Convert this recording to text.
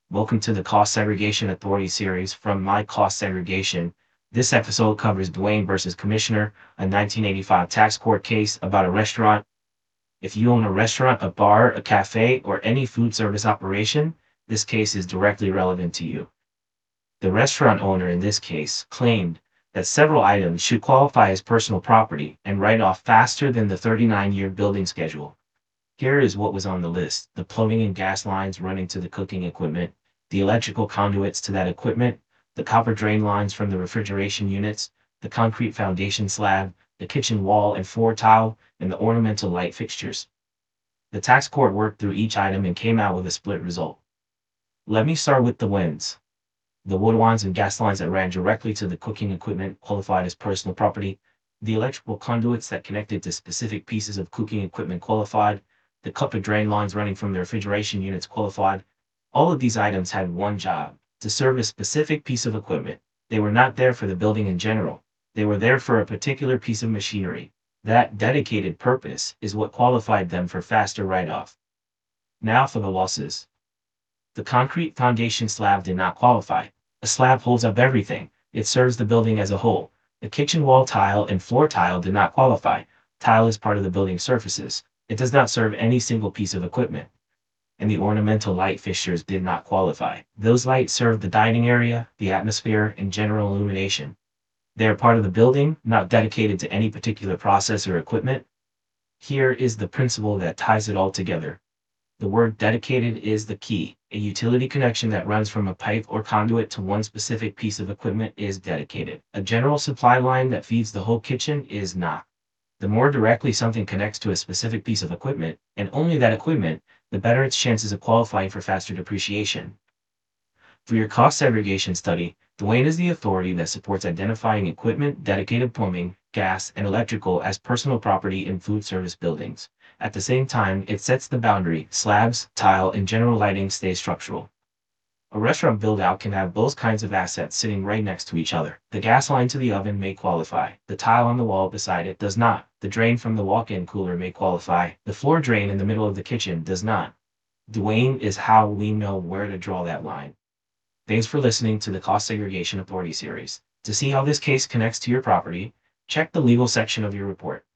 Welcome to the Cost Segregation Authority series from My Cost Segregation. This episode covers Dwayne versus Commissioner, a 1985 tax court case about a restaurant. If you own a restaurant, a bar, a cafe, or any food service operation, this case is directly relevant to you. The restaurant owner in this case claimed that several items should qualify as personal property and write off faster than the 39-year building schedule. Here is what was on the list: the plumbing and gas lines running to the cooking equipment, the electrical conduits to that equipment, the copper drain lines from the refrigeration units, the concrete foundation slab, the kitchen wall and floor tile, and the ornamental light fixtures. The tax court worked through each item and came out with a split result. Let me start with the wins. The wood lines and gas lines that ran directly to the cooking equipment qualified as personal property. The electrical conduits that connected to specific pieces of cooking equipment qualified. The copper drain lines running from the refrigeration units qualified. All of these items had one job: to serve a specific piece of equipment. They were not there for the building in general. They were there for a particular piece of machinery. That dedicated purpose is what qualified them for faster write-off. Now for the losses. The concrete foundation slab did not qualify. A slab holds up everything. It serves the building as a whole. The kitchen wall tile and floor tile did not qualify. Tile is part of the building surfaces. It does not serve any single piece of equipment. And the ornamental light fixtures did not qualify. Those lights serve the dining area, the atmosphere, and general illumination. They are part of the building, not dedicated to any particular process or equipment. Here is the principle that ties it all together. The word dedicated is the key. A utility connection that runs from a pipe or conduit to one specific piece of equipment is dedicated. A general supply line that feeds the whole kitchen is not. The more directly something connects to a specific piece of equipment, and only that equipment, the better its chances of qualifying for faster depreciation. For your cost segregation study, Dwayne is the authority that supports identifying equipment, dedicated plumbing, gas, and electrical as personal property in food service buildings. At the same time, it sets the boundary: slabs, tile, and general lighting stay structural. A restaurant build-out can have both kinds of assets sitting right next to each other. The gas line to the oven may qualify. The tile on the wall beside it does not. The drain from the walk-in cooler may qualify. The floor drain in the middle of the kitchen does not. Dwayne is how we know where to draw that line. Thanks for listening to the Cost Segregation Authority series. To see how this case connects to your property, check the legal section of your report.